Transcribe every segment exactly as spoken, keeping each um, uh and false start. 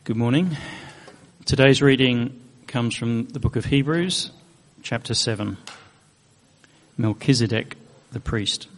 Good morning. Today's reading comes from the book of Hebrews, chapter seven. Melchizedek, the priest.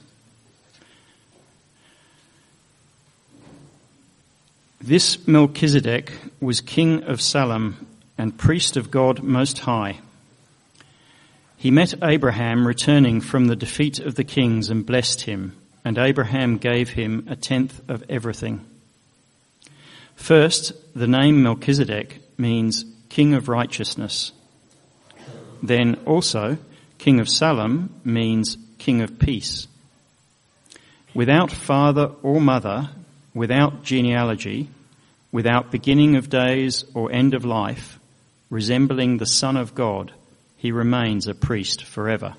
This Melchizedek was king of Salem and priest of God Most High. He met Abraham returning from the defeat of the kings and blessed him, and Abraham gave him a tenth of everything. First, the name Melchizedek means king of righteousness. Then also, king of Salem means king of peace. Without father or mother, without genealogy, without beginning of days or end of life, resembling the Son of God, he remains a priest forever.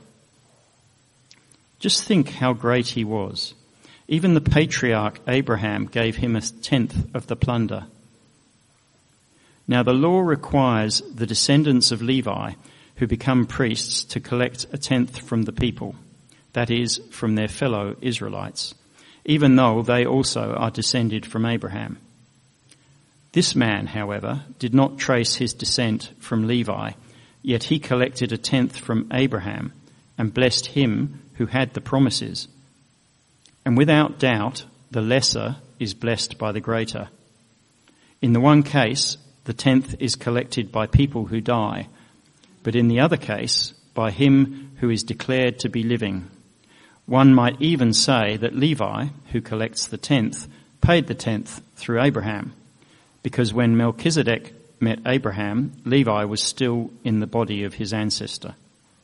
Just think how great he was. Even the patriarch Abraham gave him a tenth of the plunder. Now the law requires the descendants of Levi who become priests to collect a tenth from the people, that is, from their fellow Israelites, even though they also are descended from Abraham. This man, however, did not trace his descent from Levi, yet he collected a tenth from Abraham and blessed him who had the promises. And without doubt, the lesser is blessed by the greater. In the one case, the tenth is collected by people who die, but in the other case, by him who is declared to be living. One might even say that Levi, who collects the tenth, paid the tenth through Abraham, because when Melchizedek met Abraham, Levi was still in the body of his ancestor.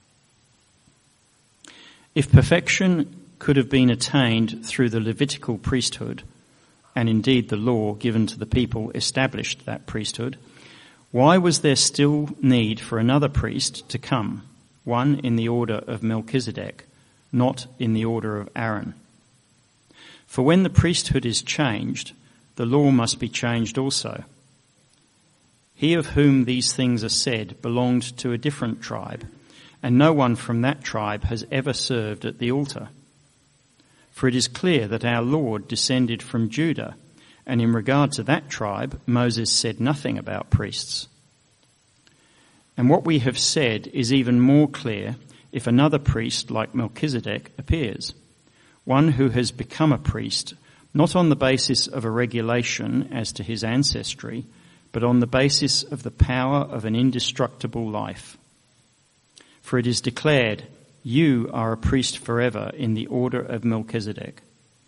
If perfection could have been attained through the Levitical priesthood, and indeed the law given to the people established that priesthood, why was there still need for another priest to come, one in the order of Melchizedek, not in the order of Aaron? For when the priesthood is changed, the law must be changed also. He of whom these things are said belonged to a different tribe, and no one from that tribe has ever served at the altar. For it is clear that our Lord descended from Judah, and in regard to that tribe, Moses said nothing about priests. And what we have said is even more clear if another priest like Melchizedek appears, one who has become a priest, not on the basis of a regulation as to his ancestry, but on the basis of the power of an indestructible life. For it is declared, "You are a priest forever in the order of Melchizedek."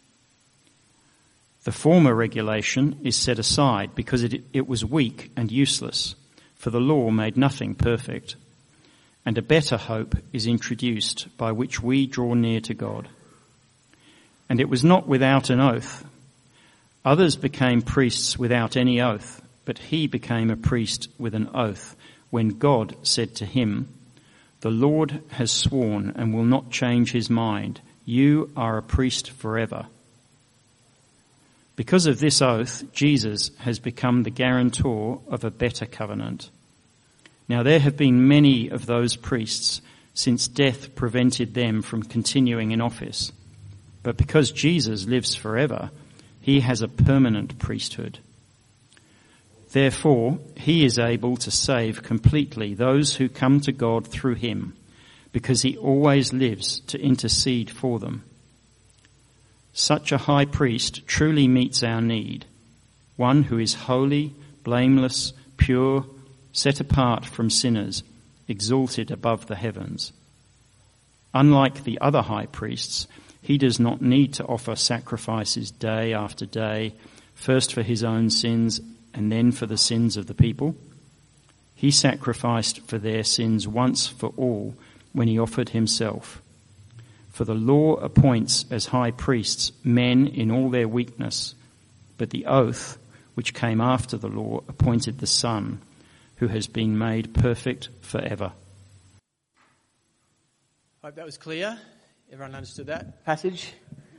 The former regulation is set aside because it, it was weak and useless, for the law made nothing perfect. And a better hope is introduced by which we draw near to God. And it was not without an oath. Others became priests without any oath, but he became a priest with an oath when God said to him, "The Lord has sworn and will not change his mind. You are a priest forever." Because of this oath, Jesus has become the guarantor of a better covenant. Now there have been many of those priests since death prevented them from continuing in office. But because Jesus lives forever, he has a permanent priesthood. Therefore, he is able to save completely those who come to God through him, because he always lives to intercede for them. Such a high priest truly meets our need, one who is holy, blameless, pure, set apart from sinners, exalted above the heavens. Unlike the other high priests, he does not need to offer sacrifices day after day, first for his own sins and then for the sins of the people. He sacrificed for their sins once for all when he offered himself. For the law appoints as high priests men in all their weakness, but the oath, which came after the law, appointed the Son, who has been made perfect forever. Hope that was clear. Everyone understood that passage?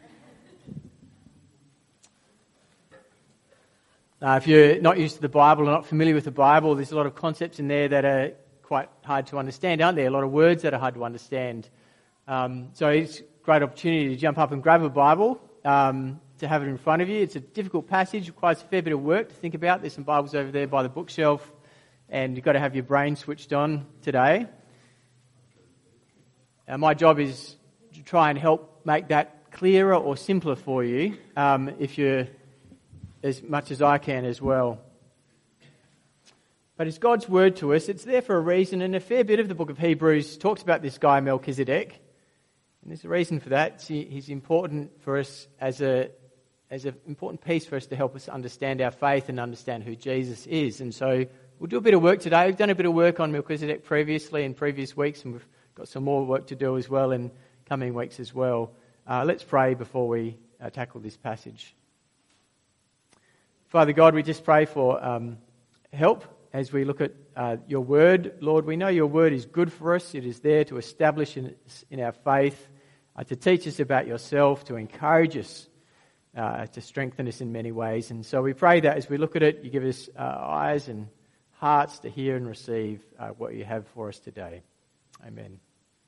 Uh, if you're not used to the Bible or not familiar with the Bible, there's a lot of concepts in there that are quite hard to understand, aren't there? A lot of words that are hard to understand. Um, so it's a great opportunity to jump up and grab a Bible um, to have it in front of you. It's a difficult passage, requires a fair bit of work to think about. There's some Bibles over there by the bookshelf, and you've got to have your brain switched on today. Uh, my job is to try and help make that clearer or simpler for you, um, if you're as much as I can as well. But it's God's word to us. It's there for a reason, and a fair bit of the book of Hebrews talks about this guy Melchizedek. And there's a reason for that. He's important for us as a as an important piece for us to help us understand our faith and understand who Jesus is. And so we'll do a bit of work today. We've done a bit of work on Melchizedek previously in previous weeks, and we've got some more work to do as well in coming weeks as well. Uh, let's pray before we uh, tackle this passage. Father God, we just pray for um, help as we look at uh, your word. Lord, we know your word is good for us. It is there to establish in, in our faith, uh, to teach us about yourself, to encourage us, uh, to strengthen us in many ways. And so we pray that as we look at it, you give us uh, eyes and hearts to hear and receive uh, what you have for us today. Amen.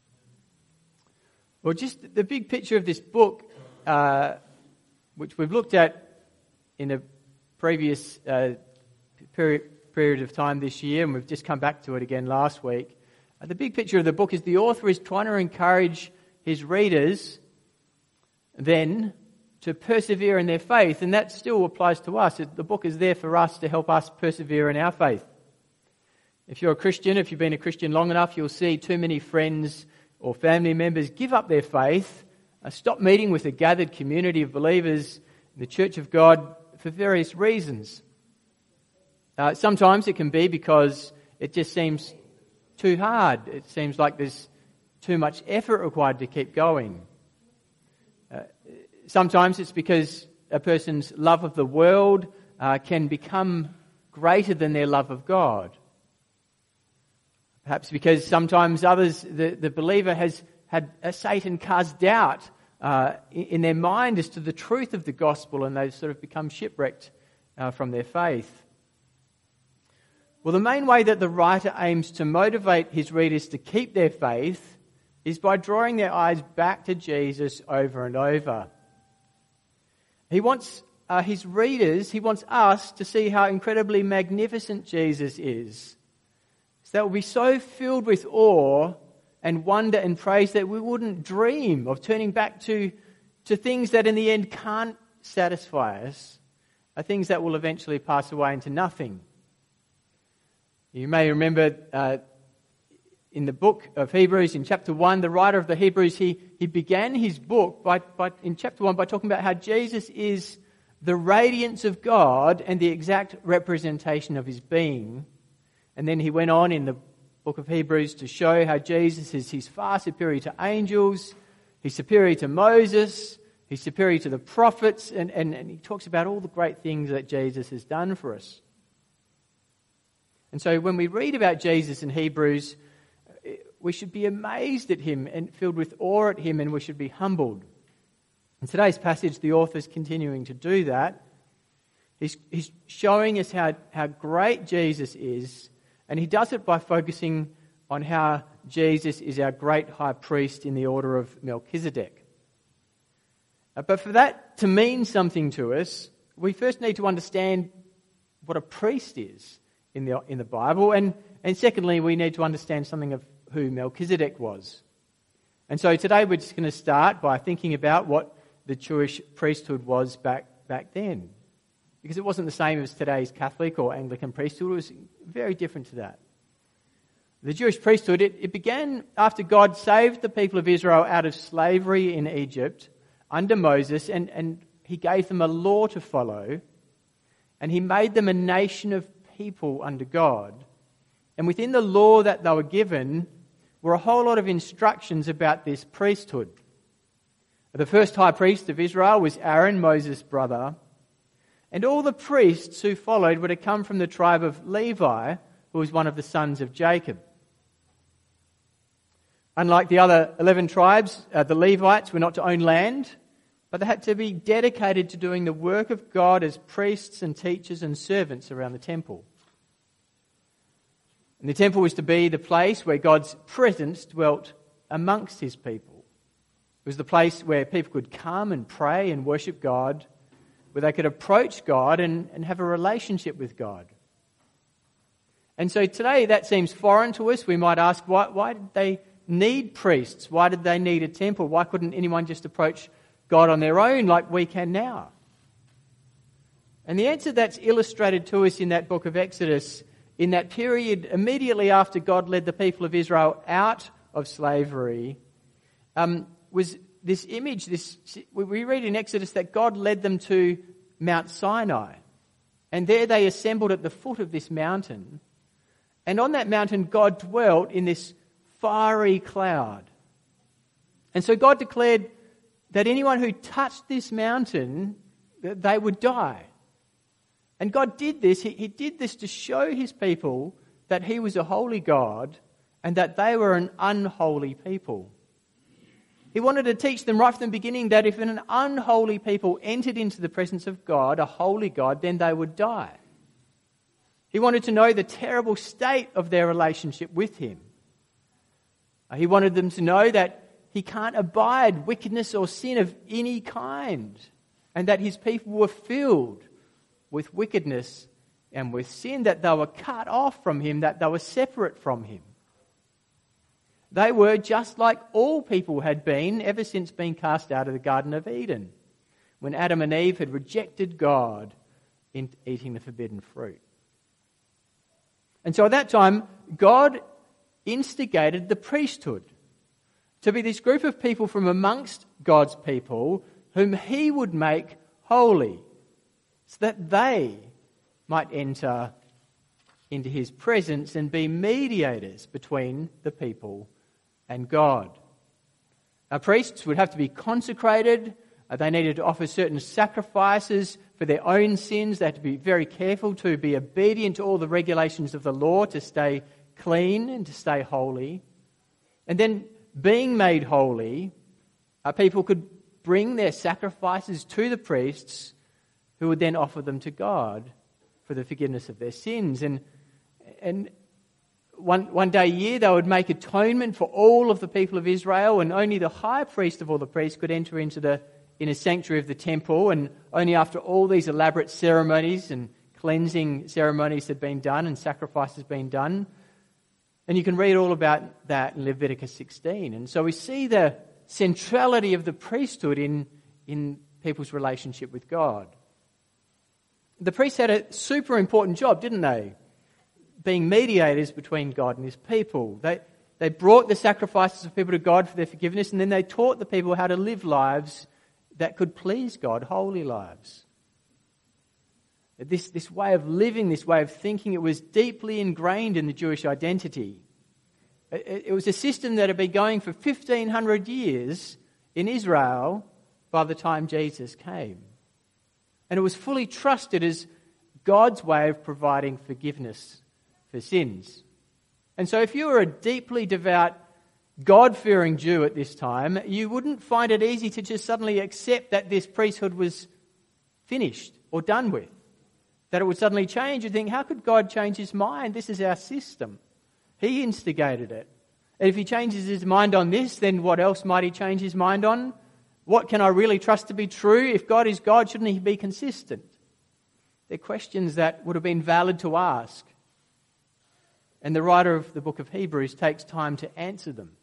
Well, just the big picture of this book, uh, which we've looked at in a previous uh, period, period of time this year, and we've just come back to it again last week. Uh, the big picture of the book is the author is trying to encourage his readers then to persevere in their faith, and that still applies to us. The book is there for us to help us persevere in our faith. If you're a Christian, if you've been a Christian long enough, you'll see too many friends or family members give up their faith, uh, stop meeting with a gathered community of believers in the Church of God for various reasons. Uh, sometimes it can be because it just seems too hard. It seems like there's too much effort required to keep going. Uh, sometimes it's because a person's love of the world uh, can become greater than their love of God. Perhaps because sometimes others, the, the believer has had a Satan cast doubt uh, in, in their mind as to the truth of the gospel, and they've sort of become shipwrecked uh, from their faith. Well, the main way that the writer aims to motivate his readers to keep their faith is by drawing their eyes back to Jesus over and over. He wants uh, his readers, he wants us to see how incredibly magnificent Jesus is. So that we'll be so filled with awe and wonder and praise that we wouldn't dream of turning back to, to things that in the end can't satisfy us, are things that will eventually pass away into nothing. You may remember uh, in the book of Hebrews, in chapter one, the writer of the Hebrews, he, he began his book by, by in chapter one by talking about how Jesus is the radiance of God and the exact representation of his being. And then he went on in the book of Hebrews to show how Jesus is he's far superior to angels, he's superior to Moses, he's superior to the prophets, and, and, and he talks about all the great things that Jesus has done for us. And so when we read about Jesus in Hebrews, we should be amazed at him and filled with awe at him, and we should be humbled. In today's passage, the author's continuing to do that. He's, he's showing us how, how great Jesus is, and he does it by focusing on how Jesus is our great high priest in the order of Melchizedek. Uh, but for that to mean something to us, we first need to understand what a priest is in the in the Bible, and, and secondly, we need to understand something of who Melchizedek was. And so today we're just going to start by thinking about what the Jewish priesthood was back back then. Because it wasn't the same as today's Catholic or Anglican priesthood. It was very different to that. The Jewish priesthood, it, it began after God saved the people of Israel out of slavery in Egypt under Moses, and, and he gave them a law to follow, and he made them a nation of people under God. And within the law that they were given were a whole lot of instructions about this priesthood. The first high priest of Israel was Aaron, Moses' brother. And all the priests who followed were to come from the tribe of Levi, who was one of the sons of Jacob. Unlike the other eleven tribes, uh, the Levites were not to own land, but they had to be dedicated to doing the work of God as priests and teachers and servants around the temple. And the temple was to be the place where God's presence dwelt amongst his people. It was the place where people could come and pray and worship God where they could approach God and, and have a relationship with God. And so today that seems foreign to us. We might ask, why, why did they need priests? Why did they need a temple? Why couldn't anyone just approach God on their own like we can now? And the answer that's illustrated to us in that book of Exodus, in that period immediately after God led the people of Israel out of slavery, um, was this image. This we read in Exodus that God led them to Mount Sinai. And there they assembled at the foot of this mountain. And on that mountain God dwelt in this fiery cloud. And so God declared that anyone who touched this mountain, they would die. And God did this, he, he did this to show his people that he was a holy God and that they were an unholy people. He wanted to teach them right from the beginning that if an unholy people entered into the presence of God, a holy God, then they would die. He wanted to know the terrible state of their relationship with him. He wanted them to know that he can't abide wickedness or sin of any kind, and that his people were filled with wickedness and with sin, that they were cut off from him, that they were separate from him. They were just like all people had been ever since being cast out of the Garden of Eden, when Adam and Eve had rejected God in eating the forbidden fruit. And so at that time, God instigated the priesthood to be this group of people from amongst God's people whom he would make holy, so that they might enter into his presence and be mediators between the people and God. Our priests would have to be consecrated. They needed to offer certain sacrifices for their own sins. They had to be very careful to be obedient to all the regulations of the law to stay clean and to stay holy. And then, being made holy, our people could bring their sacrifices to the priests, who would then offer them to God for the forgiveness of their sins. And and one one day a year they would make atonement for all of the people of Israel, and only the high priest of all the priests could enter into the inner sanctuary of the temple, and only after all these elaborate ceremonies and cleansing ceremonies had been done and sacrifices had been done. And you can read all about that in Leviticus sixteen. And so we see the centrality of the priesthood in, in people's relationship with God. The priests had a super important job, didn't they? Being mediators between God and his people. They, they brought the sacrifices of people to God for their forgiveness, and then they taught the people how to live lives that could please God, holy lives. This, this way of living, this way of thinking, it was deeply ingrained in the Jewish identity. It, it was a system that had been going for fifteen hundred years in Israel by the time Jesus came. And it was fully trusted as God's way of providing forgiveness for sins. And so if you were a deeply devout, God-fearing Jew at this time, you wouldn't find it easy to just suddenly accept that this priesthood was finished or done with. That it would suddenly change. You'd think, how could God change his mind? This is our system. He instigated it. And if he changes his mind on this, then what else might he change his mind on? What can I really trust to be true? If God is God, shouldn't he be consistent? They're questions that would have been valid to ask. And the writer of the book of Hebrews takes time to answer them.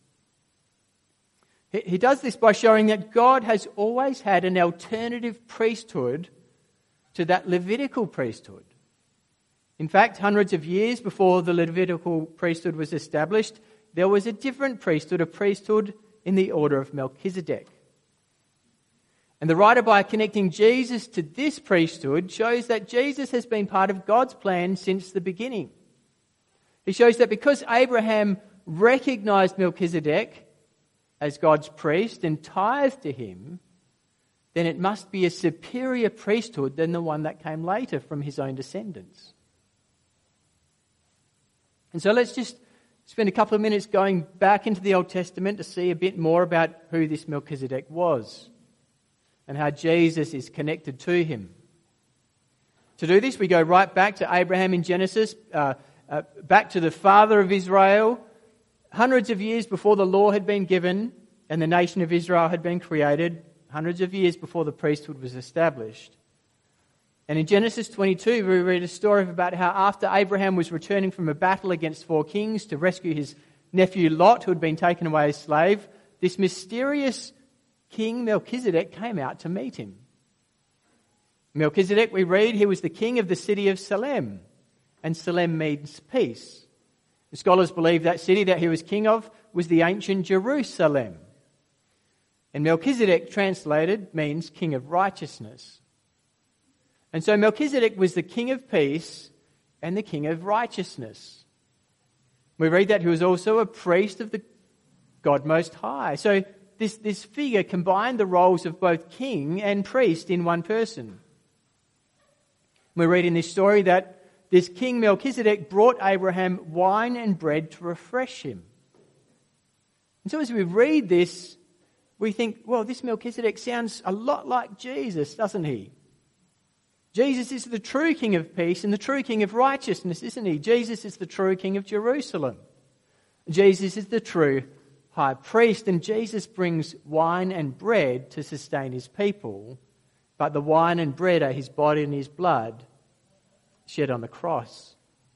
He, he does this by showing that God has always had an alternative priesthood to that Levitical priesthood. In fact, hundreds of years before the Levitical priesthood was established, there was a different priesthood, a priesthood in the order of Melchizedek. And the writer, by connecting Jesus to this priesthood, shows that Jesus has been part of God's plan since the beginning. He shows that because Abraham recognized Melchizedek as God's priest and tithed to him, then it must be a superior priesthood than the one that came later from his own descendants. And so let's just spend a couple of minutes going back into the Old Testament to see a bit more about who this Melchizedek was and how Jesus is connected to him. To do this, we go right back to Abraham in Genesis, uh, uh, back to the father of Israel, hundreds of years before the law had been given and the nation of Israel had been created, hundreds of years before the priesthood was established. And in Genesis twenty-two, we read a story about how after Abraham was returning from a battle against four kings to rescue his nephew Lot, who had been taken away as slave, this mysterious King Melchizedek came out to meet him. Melchizedek, we read, he was the king of the city of Salem, and Salem means peace. The scholars believe that city that he was king of was the ancient Jerusalem. And Melchizedek, translated, means king of righteousness. And so Melchizedek was the king of peace and the king of righteousness. We read that he was also a priest of the God Most High. So this, this figure combined the roles of both king and priest in one person. We read in this story that this King Melchizedek brought Abraham wine and bread to refresh him. And so as we read this, we think, well, this Melchizedek sounds a lot like Jesus, doesn't he? Jesus is the true King of peace and the true King of righteousness, isn't he? Jesus is the true King of Jerusalem. Jesus is the true high priest, and Jesus brings wine and bread to sustain his people, but the wine and bread are his body and his blood shed on the cross.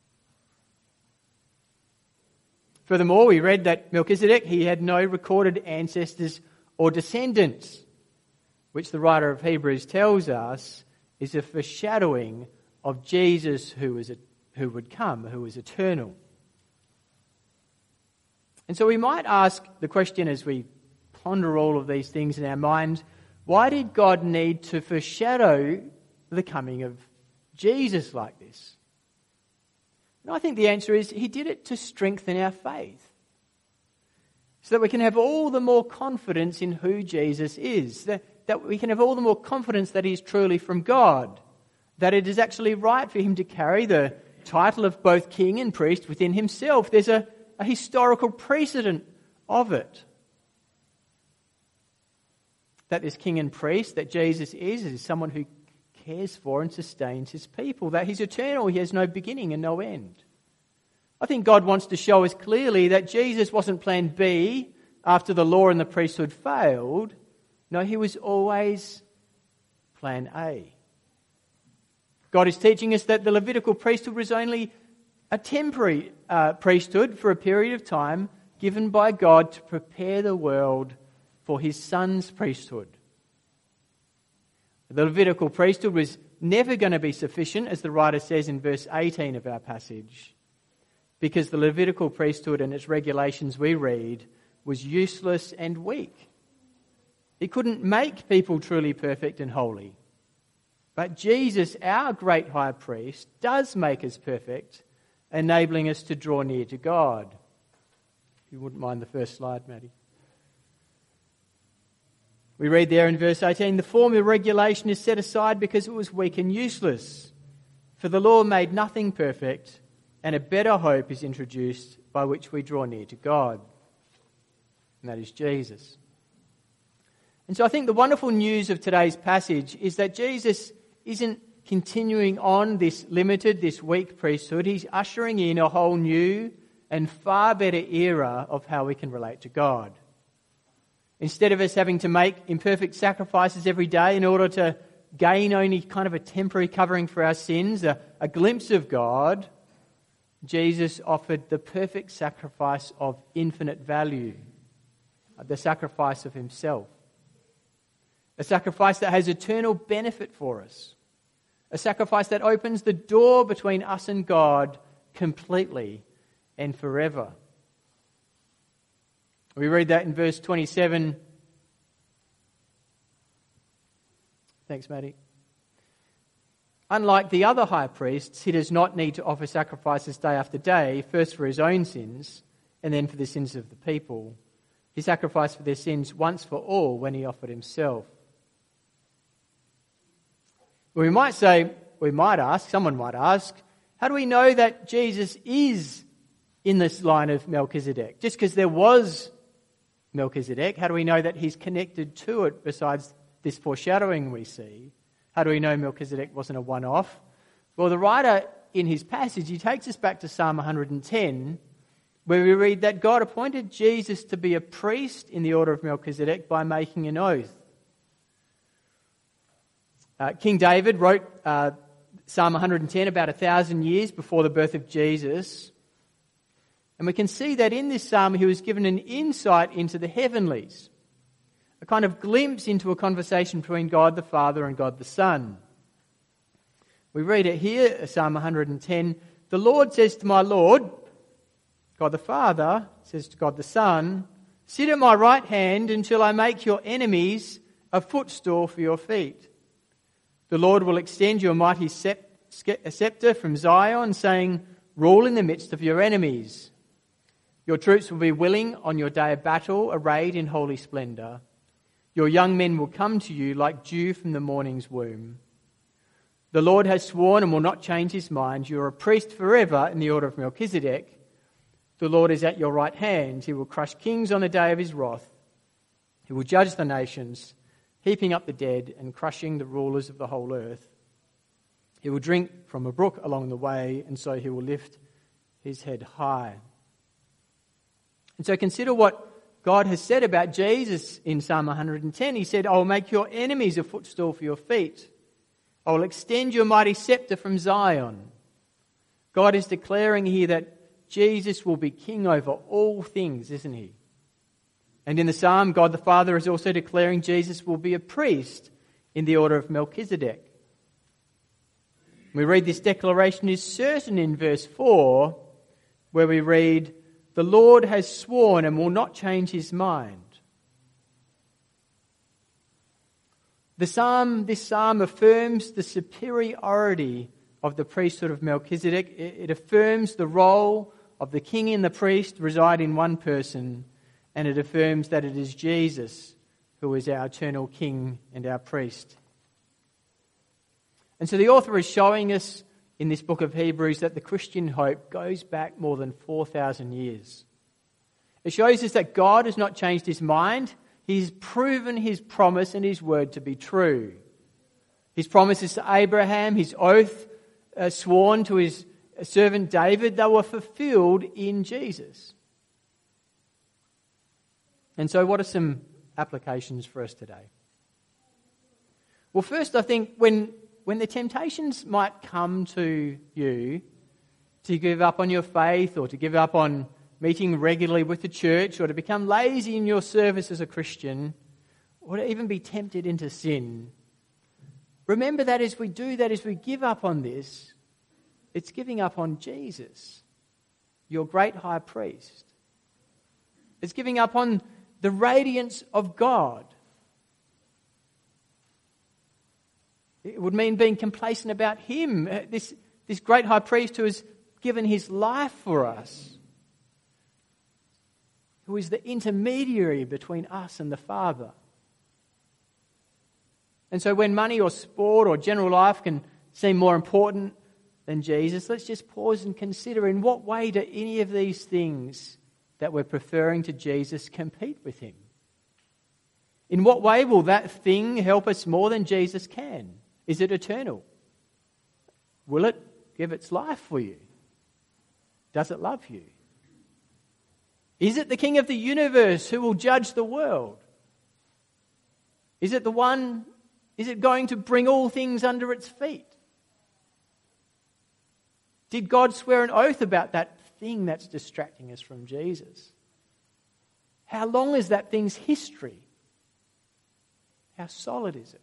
Furthermore, we read that Melchizedek, he had no recorded ancestors or descendants, which the writer of Hebrews tells us is a foreshadowing of Jesus who was a, who would come, who was eternal. And so we might ask the question as we ponder all of these things in our mind, why did God need to foreshadow the coming of Jesus like this? And I think the answer is he did it to strengthen our faith, so that we can have all the more confidence in who Jesus is, that that we can have all the more confidence that he is truly from God, that it is actually right for him to carry the title of both king and priest within himself. There's a, a historical precedent of it. That this king and priest that Jesus is, is someone who cares for and sustains his people, that he's eternal, he has no beginning and no end. I think God wants to show us clearly that Jesus wasn't plan B after the law and the priesthood failed. No, he was always plan A. God is teaching us that the Levitical priesthood was only a temporary uh, priesthood for a period of time given by God to prepare the world for his Son's priesthood. The Levitical priesthood was never going to be sufficient, as the writer says in verse eighteen of our passage, because the Levitical priesthood and its regulations, we read, was useless and weak. It couldn't make people truly perfect and holy. But Jesus, our great high priest, does make us perfect, enabling us to draw near to God. If you wouldn't mind the first slide, Maddie. We read there in verse eighteen, the former regulation is set aside because it was weak and useless. For the law made nothing perfect, and a better hope is introduced by which we draw near to God. And that is Jesus. And so I think the wonderful news of today's passage is that Jesus isn't continuing on this limited, this weak priesthood. He's ushering in a whole new and far better era of how we can relate to God. Instead of us having to make imperfect sacrifices every day in order to gain only kind of a temporary covering for our sins, a, a glimpse of God, Jesus offered the perfect sacrifice of infinite value, the sacrifice of himself. A sacrifice that has eternal benefit for us. A sacrifice that opens the door between us and God completely and forever. We read that in verse twenty-seven. Thanks, Maddie. Unlike the other high priests, he does not need to offer sacrifices day after day, first for his own sins and then for the sins of the people. He sacrificed for their sins once for all when he offered himself. We might say, we might ask, someone might ask, how do we know that Jesus is in this line of Melchizedek? Just because there was Melchizedek, how do we know that he's connected to it besides this foreshadowing we see? How do we know Melchizedek wasn't a one-off? Well, the writer in his passage, he takes us back to Psalm one hundred ten, where we read that God appointed Jesus to be a priest in the order of Melchizedek by making an oath. Uh, King David wrote uh, Psalm one hundred ten about a thousand years before the birth of Jesus. And we can see that in this psalm he was given an insight into the heavenlies, a kind of glimpse into a conversation between God the Father and God the Son. We read it here, Psalm one hundred ten, "The Lord says to my Lord," God the Father says to God the Son, "Sit at my right hand until I make your enemies a footstool for your feet. The Lord will extend your mighty scepter from Zion, saying, 'Rule in the midst of your enemies.' Your troops will be willing on your day of battle, arrayed in holy splendour. Your young men will come to you like dew from the morning's womb. The Lord has sworn and will not change his mind. You are a priest forever in the order of Melchizedek. The Lord is at your right hand. He will crush kings on the day of his wrath. He will judge the nations, heaping up the dead and crushing the rulers of the whole earth. He will drink from a brook along the way, and so he will lift his head high." And so consider what God has said about Jesus in Psalm one hundred ten. He said, "I will make your enemies a footstool for your feet. I will extend your mighty scepter from Zion." God is declaring here that Jesus will be king over all things, isn't he? And in the psalm, God the Father is also declaring Jesus will be a priest in the order of Melchizedek. We read this declaration is certain in verse four, where we read, "The Lord has sworn and will not change his mind." The psalm, this psalm affirms the superiority of the priesthood of Melchizedek. It affirms the role of the king and the priest reside in one person, and it affirms that it is Jesus who is our eternal king and our priest. And so the author is showing us in this book of Hebrews that the Christian hope goes back more than four thousand years. It shows us that God has not changed his mind. He's proven his promise and his word to be true. His promises to Abraham, his oath uh, sworn to his servant David, they were fulfilled in Jesus. And so what are some applications for us today? Well, first I think when, when the temptations might come to you to give up on your faith or to give up on meeting regularly with the church or to become lazy in your service as a Christian or to even be tempted into sin, remember that as we do that, as we give up on this, it's giving up on Jesus, your great high priest. It's giving up on the radiance of God. It would mean being complacent about him, this, this great high priest who has given his life for us, who is the intermediary between us and the Father. And so when money or sport or general life can seem more important than Jesus, let's just pause and consider, in what way do any of these things that we're preferring to Jesus compete with him? In what way will that thing help us more than Jesus can? Is it eternal? Will it give its life for you? Does it love you? Is it the King of the universe who will judge the world? Is it the one, is it going to bring all things under its feet? Did God swear an oath about that thing that's distracting us from Jesus? How long is that thing's history? How solid is it?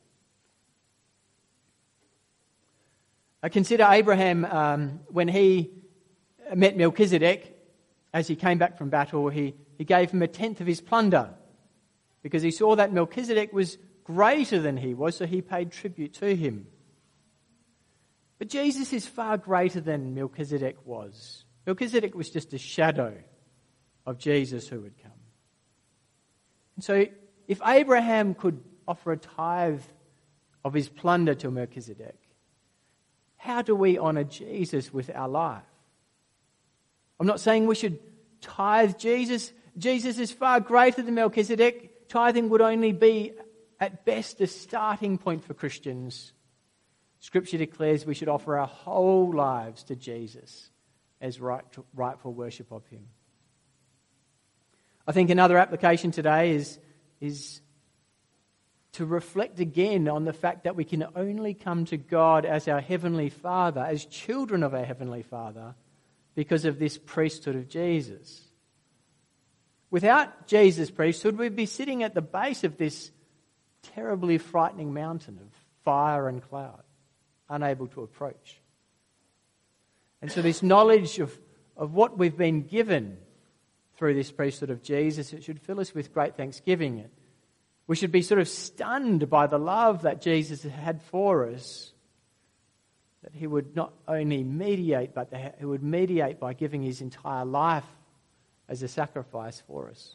I consider Abraham, um, when he met Melchizedek, as he came back from battle, he, he gave him a tenth of his plunder because he saw that Melchizedek was greater than he was, so he paid tribute to him. But Jesus is far greater than Melchizedek was. Melchizedek was just a shadow of Jesus who would come. And so if Abraham could offer a tithe of his plunder to Melchizedek, how do we honour Jesus with our life? I'm not saying we should tithe Jesus. Jesus is far greater than Melchizedek. Tithing would only be, at best, a starting point for Christians. Scripture declares we should offer our whole lives to Jesus as right, rightful worship of him. I think another application today is, is to reflect again on the fact that we can only come to God as our Heavenly Father, as children of our Heavenly Father, because of this priesthood of Jesus. Without Jesus' priesthood, we'd be sitting at the base of this terribly frightening mountain of fire and cloud, unable to approach. And so this knowledge of, of what we've been given through this priesthood of Jesus, it should fill us with great thanksgiving. We should be sort of stunned by the love that Jesus had for us, that he would not only mediate, but that he would mediate by giving his entire life as a sacrifice for us.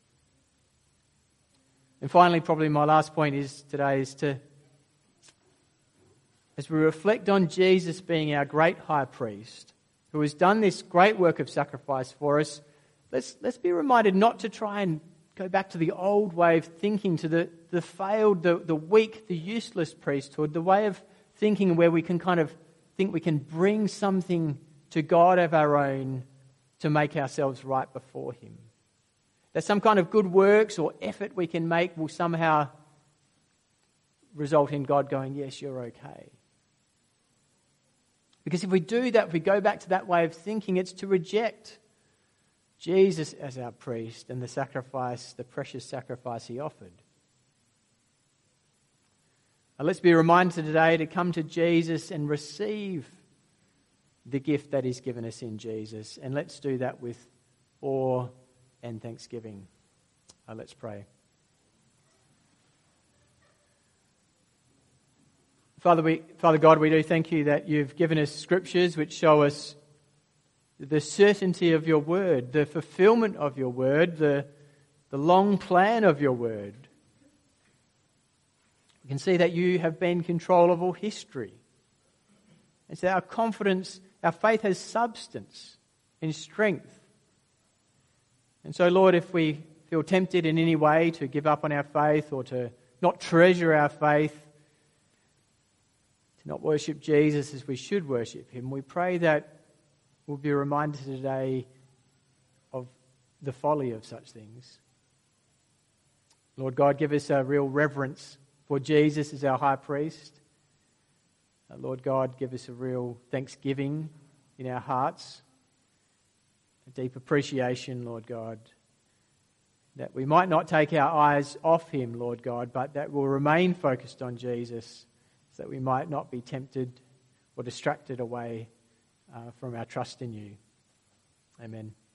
And finally, probably my last point is today is to, as we reflect on Jesus being our great high priest, who has done this great work of sacrifice for us, let's, let's be reminded not to try and go back to the old way of thinking, to the, the failed, the, the weak, the useless priesthood, the way of thinking where we can kind of think we can bring something to God of our own to make ourselves right before him. That some kind of good works or effort we can make will somehow result in God going, yes, you're okay. Because if we do that, if we go back to that way of thinking, it's to reject Jesus as our priest and the sacrifice, the precious sacrifice he offered. Now let's be reminded today to come to Jesus and receive the gift that he's given us in Jesus. And let's do that with awe and thanksgiving. Uh, let's pray. Father, we, Father God, we do thank you that you've given us scriptures which show us the certainty of your word, the fulfillment of your word, the, the long plan of your word. We can see that you have been in control of all history. And so our confidence, our faith has substance and strength. And so, Lord, if we feel tempted in any way to give up on our faith or to not treasure our faith, to not worship Jesus as we should worship him, we pray that we'll be reminded today of the folly of such things. Lord God, give us a real reverence for Jesus as our high priest. Uh, Lord God, give us a real thanksgiving in our hearts, a deep appreciation, Lord God, that we might not take our eyes off him, Lord God, but that we'll remain focused on Jesus so that we might not be tempted or distracted away Uh, from our trust in you. Amen.